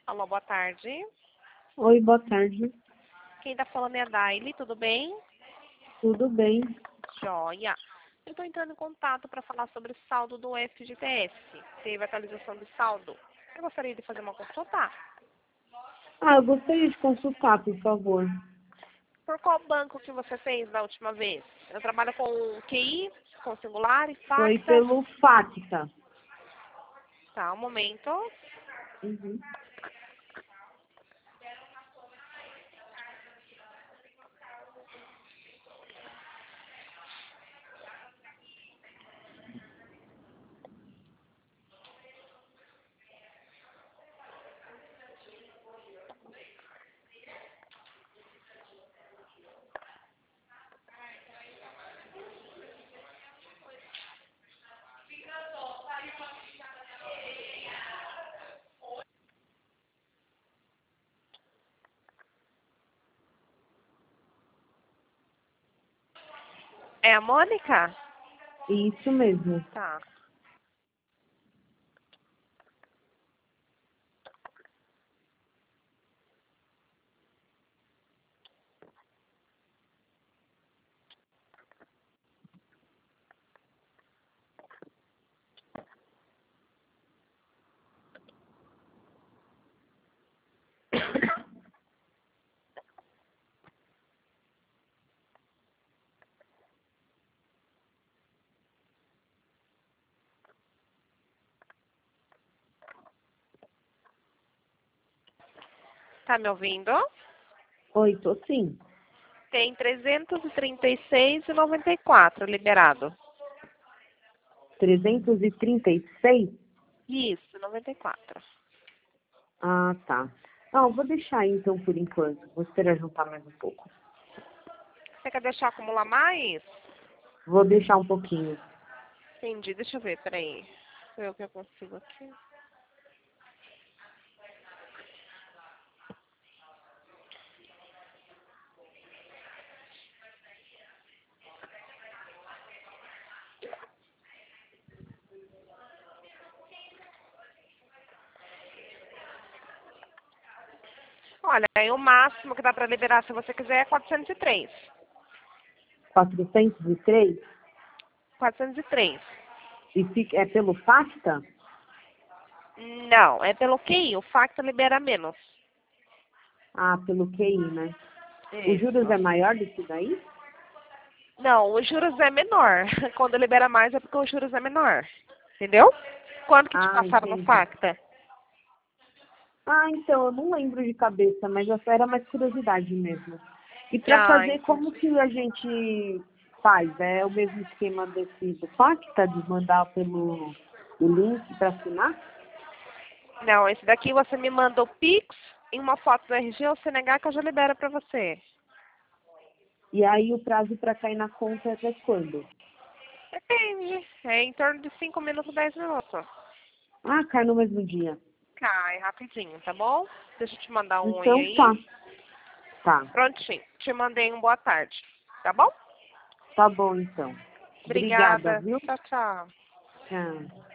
Alô, boa tarde. Oi, boa tarde. Quem tá falando é a Daile, tudo bem? Tudo bem? Joia. Eu tô entrando em contato para falar sobre o saldo do FGTS. Teve atualização de saldo. Eu gostaria de fazer uma consulta. Eu gostaria de consultar, por favor. Por qual banco que você fez da última vez? Eu trabalho com QI, com Singular e Foi Facta. pelo Facta. Tá, um momento. Uhum. É a Mônica? Isso mesmo. Tá. Tá me ouvindo? Oi, tô sim. Tem 336,94 liberado. 336? Isso, 94. Ah, tá. Não, vou deixar aí, então, por enquanto. Vou esperar juntar mais um pouco. Você quer deixar acumular mais? Vou deixar um pouquinho. Entendi. Deixa eu ver, peraí. Deixa eu ver o que eu consigo aqui. Olha, aí o máximo que dá pra liberar, se você quiser, é 403. 403? 403. É pelo Facta? Não, é pelo QI. O Facto libera menos. Ah, pelo QI, né? Os juros Isso. é maior do que daí? Não, os juros é menor. Quando libera mais é porque os juros é menor. Entendeu? Quanto que te Ah, passaram no entendi. Facta? Então, eu não lembro de cabeça, mas essa era mais curiosidade mesmo. E para Ah, fazer, como entendi. que a gente faz? É o mesmo esquema desse do Pacta, de mandar pelo o link para assinar? Não, esse daqui você me manda o Pix em uma foto do RG ou CNH que eu já libero pra você. E aí o prazo para cair na conta é até quando? Depende. É em torno de 5 minutos, 10 minutos. Ah, cai no mesmo dia. Cai rapidinho, tá bom? Deixa eu te mandar um oi Então tá. aí. Tá. Prontinho. Te mandei um boa tarde. Tá bom? Tá bom então. Obrigada, Obrigada. viu? Tchau, tchau. Tchau.